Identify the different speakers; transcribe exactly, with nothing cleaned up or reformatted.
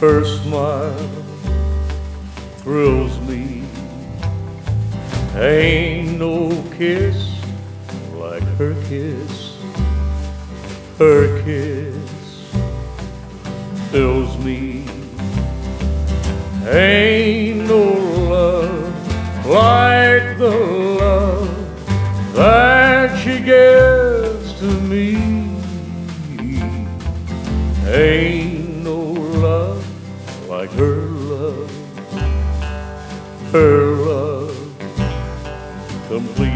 Speaker 1: Her smile thrills me. Ain't no kiss like her kiss. Her kiss fills me. Ain't no love like the love that she gives to me. Ain't no love like her love. Her love complete.